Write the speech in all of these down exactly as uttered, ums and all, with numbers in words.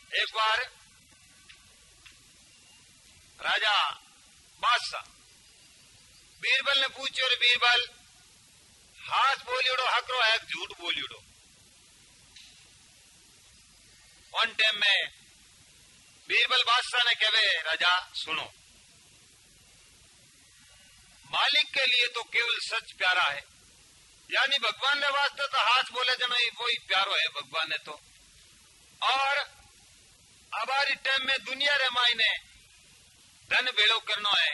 एक बार राजा बादशाह बीरबल ने पूछो, बीरबल हाथ बोलियोड़ो हकरो है झूठ बोलियोड़ो। वन टाइम में बीरबल बादशाह ने कहे, राजा सुनो, मालिक के लिए तो केवल सच प्यारा है, यानी भगवान ने वास्ते तो हाथ बोले जनो वही प्यारो है भगवान ने तो। और हमारी टाइम में दुनिया रे मायने धन भेड़ो करनो है,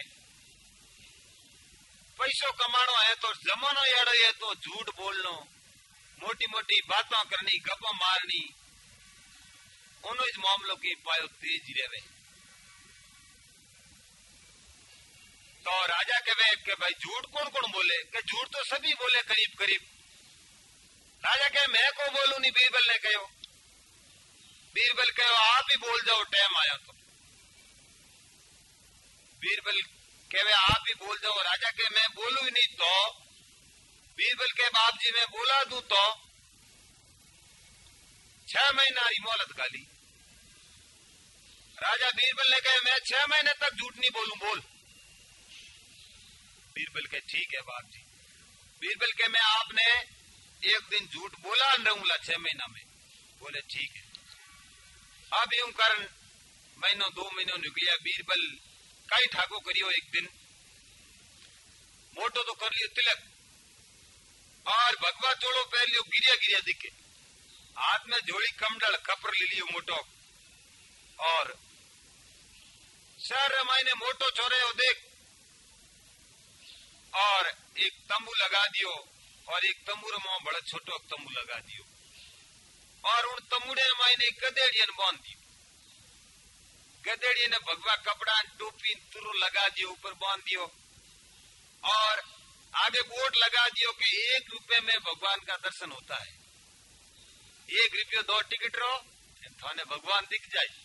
पैसों कमानो है, तो जमानो यारो है तो झूठ बोलनो, मोटी मोटी बातों करनी, गप्पा मारनी, उन्हों इस मामलों की पायो तेज रहे। तो राजा कहे कि भाई झूठ कौन कौन बोले? कि झूठ तो सभी बोले करीब करीब। राजा कहे मैं को बोलू नहीं, बीरबल ने कहो। बीरबल कहो आप ही बोल जाओ, टाइम आया तो। बीरबल कहे आप ही बोल जाओ। राजा के मैं बोलू ही नहीं तो? बीरबल के बाप जी मैं बोला दू तो? छह महीना ही मोहलत गाली। राजा बीरबल ने कहे मैं छह महीने तक झूठ नहीं बोलूं, बोल। बीरबल के ठीक है बाप जी। बीरबल के मैं आपने एक दिन झूठ बोला रहूंगा छह महीना में। बोले ठीक है। अब यूं कर महीनों दो महीनों निकलिया, बीरबल कई ठाको करियो। एक दिन मोटो तो कर लियो तिलक और भगवा चोड़ो पहन लियो, गिरिया गिरिया दिखे, हाथ में जोड़ी कमडल कपर ले लियो मोटो। और शहर मायने मोटो छोरे हो देख, और एक तंबू लगा दियो, और एक तंबू रो बड़ा छोटो तंबू लगा दियो, और उन तंबूड़े मायने गदेड़ियन बांध दियो। गदेड़ी ने भगवा कपड़ा टोपी तुरु लगा दियो, ऊपर बांध दियो, और आगे बोर्ड लगा दियो कि एक रुपए में भगवान का दर्शन होता है। एक रुपये दो टिकट रो, थाने भगवान दिख जाए।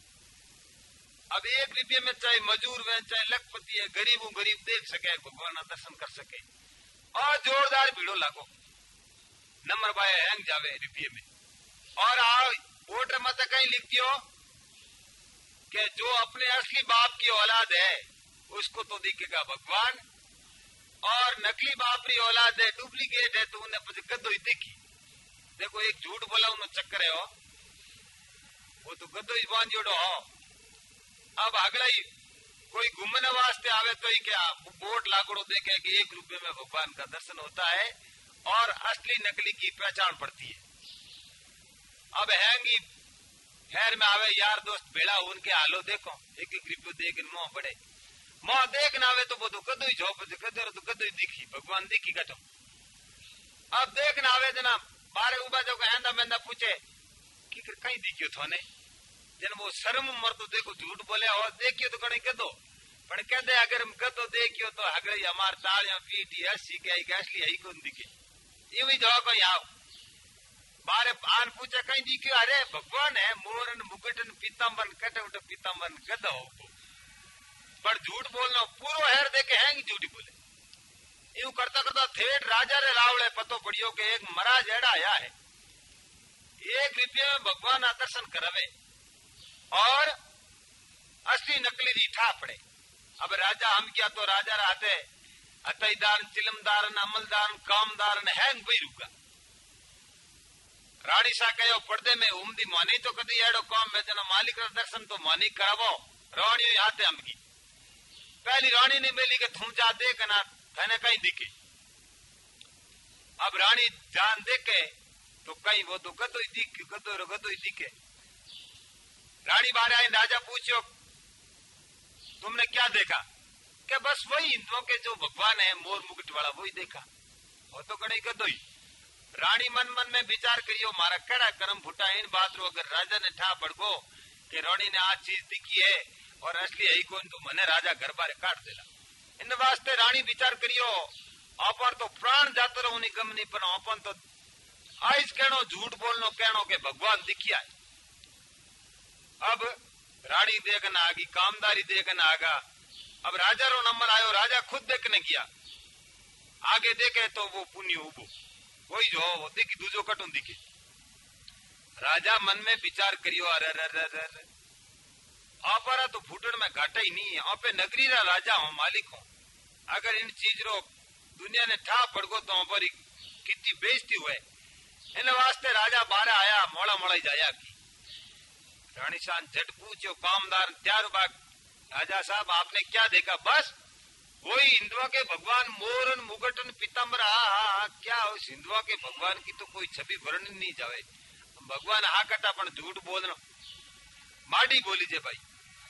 अब एक रुपये में चाहे मजूर है, चाहे लखपति है, गरीब गरीब देख सके, भगवान का दर्शन कर सके। और जोरदार भीड़ो लागो, नंबर बाय हैंग जावे रुपये में। और आओ बोर्ड मत कहीं लिख दियो कि जो अपने असली बाप की औलाद है उसको तो दिखेगा भगवान, और नकली बाप की औलाद है, डुप्लीकेट है, तो उन्हें गद्दो ही देखी। देखो एक झूठ बोला उन्हें चक्कर है हो, वो तो गद्दो ही बांध जोड़ो हो। अब अगला ही कोई घूमने वास्ते आवे तो ही क्या बोर्ड लागोड़ो देखे कि एक रुपये में भगवान का दर्शन होता है, और असली नकली की पहचान पड़ती है। अब हैंगी खैर में आवे यार दोस्त भेड़ा, उनके हालो देखो, एक एक रुपये देख मोह पड़े, मोह देख ना आवे तो वो तो कदो ही झोप कदो तो कदो ही दिखी, भगवान दिखी कटो। अब देख ना आवे जना बारे उबा जो कहना बंदा पूछे कि कहीं दिखियो थोने, जन वो शर्म मर तो देखो झूठ बोले और देखियो तो कहीं कदो, पर कहते अगर हम कदो देखियो तो अगर हमार तालियां पीटी हसी के असली है कौन दिखे, ये भी जो कोई आओ बारे आन पूछे कहीं दिखियो, अरे भगवान है, मोरन मुकुटन पीताम्बर कटवट पीताम्बर गदो, पर झूठ बोलना पूरो हेर देखे हैं झूठी बोले। यूं करता करता थेट राजा रे रावले पतो पड़ियो कि एक महाराज एड़ा आया है, एक रुपये में भगवान का दर्शन करवे और असली नकली दी ठा पड़े। अब राजा हम क्या तो राजा रहते अतईदार चिलमदारन अमलदारन कामदारन हैंग भाई रुका। रानी सा कहो पर्दे में उमदी मानी तो कदी एड़ो काम में जना मालिक का दर्शन तो मानी करावो, रानी आते हमकी। पहली रानी ने बोली कि तुम जा देख ना थाने कहीं दिखे। अब रानी जान देखे तो कहीं वो तो कदो ही दिखे, कदो रो कदो ही दिखे। रानी बाहर आई, राजा पूछो तुमने क्या देखा? क्या बस वही हिंदुओं के जो भगवान है मोर मुकुट वाला वही देखा, वो तो कहीं कदो ही। रानी मन मन में विचार करियो मारा कड़ा कर्म फुटा इन बात रो, अगर राजा ने ठा पड़गो कि रानी ने आज चीज दिखी है और असली है कौन तो मने राजा घर बारे काट देला। इन वास्ते रानी विचार करियो अपन तो प्राण जातो रहो नहीं गम नहीं, पर अपन तो आइज कहनो झूठ बोलनो कहनो के भगवान दिखिया है। अब रानी देखना आगी, कामदारी देखना आगा। अब राजा रो नंबर आयो, राजा खुद देखने किया, आगे देखे तो वो पुण्य उबो वही जो वो देखी दूजो कटून दिखे। राजा मन में विचार करियो, अरे अरे अरे अरे आपरा तो फूटन में घाटा ही नहीं है, आपे नगरी रा राजा हूँ, मालिक हूँ। अगर इन चीज रो दुनिया ने ठा पड़गो तो हमारी कितनी बेइज्जती हुए। इन वास्ते राजा बारह आया, मोड़ा मोड़ा ही जाया की। रानी शान झट पूछो कामदार त्यार बाग, राजा साहब आपने क्या देखा? बस वही हिंदुआ के भगवान मोरन मुगटन पीताम्बर। हा हा क्या हो, हिंदुआ के भगवान की तो कोई छवि वर्णन नहीं जावे। भगवान हा कटा पण झूठ बोलना माड़ी बोली जे भाई।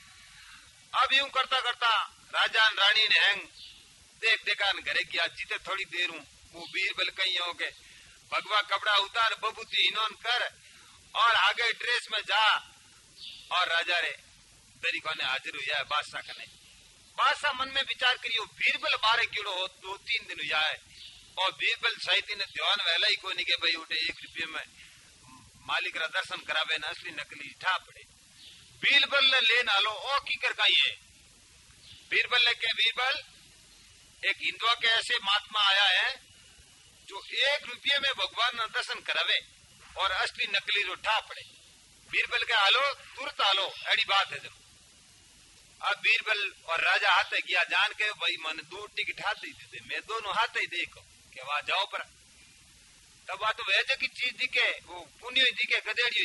अब यूं करता करता राजा रानी ने हैंग देख देखा घरे की आज जीते थोड़ी देर हूं वो बीरबल कही हो के भगवा कपड़ा उतार बबूती इन्होंने कर और आगे ड्रेस में जा। और राजा रे तरीकों ने हाजिर हुआ है बादशाह कने। बादशाह मन में विचार करियो बीरबल बारह किलो हो, दो तीन दिन हुआ है और बीरबल साहित्य ने ध्यान वहला ही को नहीं के भाई उठे एक रुपये में मालिक रा दर्शन करावे न असली नकली ठा पड़े। बीरबल ने ले ना लो ओ की कर का ये बीरबल ने के बीरबल एक हिंदुआ के ऐसे महात्मा आया है जो एक रुपये में भगवान न दर्शन करावे और असली नकली रो ठा पड़े। बीरबल के आलो तुरंत आलो ऐडी बात है। जब अब बीरबल और राजा हाथ गया जान के भाई मन दो टिकट हाथ ही दे, मैं दोनों हाथ ही देखो के वहां जाओ पर तब आ तो वैसे की चीज दिखे वो पुण्य दिखे गदेड़ी।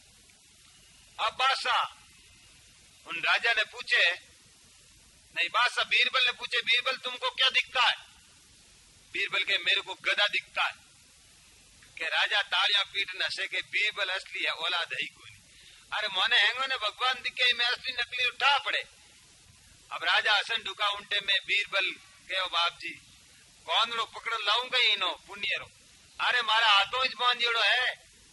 अब बादशाह उन राजा ने पूछे नहीं बादशाह बीरबल ने पूछे बीरबल तुमको क्या दिखता है? बीरबल के मेरे को गदा दिखता है। के राजा तालियां पीट न सके बीरबल असली है औलाद है ही कोई। अरे मोने हैंगो ने भगवान दिखे मैं असली नकली उठा पड़े। अब राजा हसन ढुका उल्टे में बीरबल के बाप जी कौन रो पकड़ लाऊंगा ही नो पुण्य रो। अरे मारा हाथों ही बांधियोड़ो है।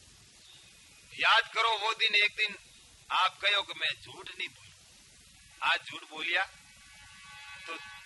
याद करो वो दिन एक दिन आप कहो कि मैं झूठ नहीं बोलू, आज झूठ बोलिया तो